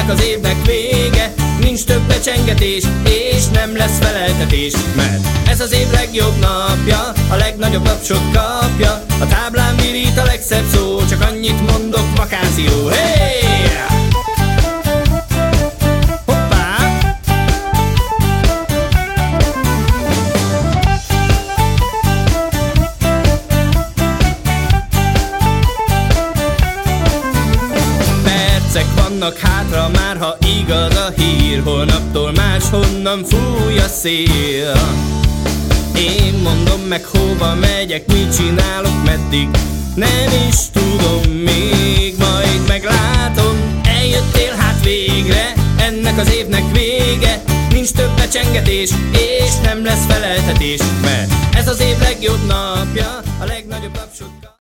ennek az évnek vége, nincs több becsengetés, és nem lesz feleltetés, mert ez az év legjobb napja, a legnagyobb tapsot kapja, a táblán virít a legszebb szó, csak annyit mondok, vakáció, hey! Hoppá! Percek vannak hátra már, ha igaz a hír, holnaptól máshonnan fúj a szél. Én mondom meg, hova megyek, mit csinálok, meddig nem is tudom még, majd meglátom. Eljöttél hát végre, ennek az évnek vége, nincs több becsengetés, és nem lesz feleltetés, mert ez az év legjobb napja, a legnagyobb tapsot.